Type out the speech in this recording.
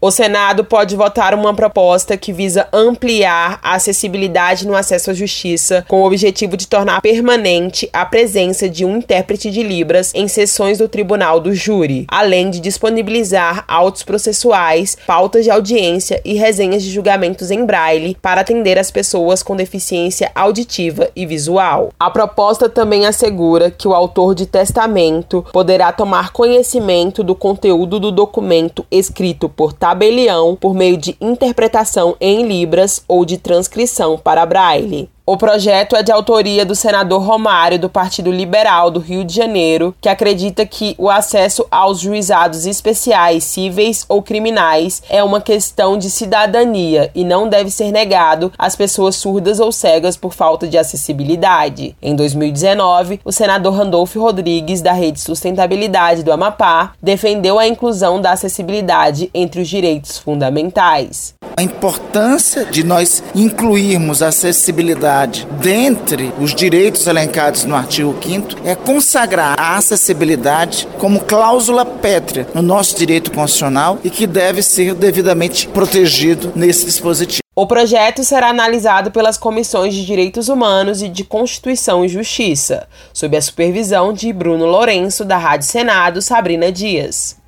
O Senado pode votar uma proposta que visa ampliar a acessibilidade no acesso à justiça, com o objetivo de tornar permanente a presença de um intérprete de Libras em sessões do Tribunal do Júri, além de disponibilizar autos processuais, pautas de audiência e resenhas de julgamentos em braille para atender as pessoas com deficiência auditiva e visual. A proposta também assegura que o autor de testamento poderá tomar conhecimento do conteúdo do documento escrito por tabelião por meio de interpretação em Libras ou de transcrição para braille. O projeto é de autoria do senador Romário, do Partido Liberal do Rio de Janeiro, que acredita que o acesso aos juizados especiais, cíveis ou criminais é uma questão de cidadania e não deve ser negado às pessoas surdas ou cegas por falta de acessibilidade. Em 2019, o senador Randolfo Rodrigues, da Rede Sustentabilidade do Amapá, defendeu a inclusão da acessibilidade entre os direitos fundamentais. A importância de nós incluirmos a acessibilidade dentre os direitos elencados no artigo 5º é consagrar a acessibilidade como cláusula pétrea no nosso direito constitucional e que deve ser devidamente protegido nesse dispositivo. O projeto será analisado pelas Comissões de Direitos Humanos e de Constituição e Justiça, sob a supervisão de Bruno Lourenço, da Rádio Senado, Sabrina Dias.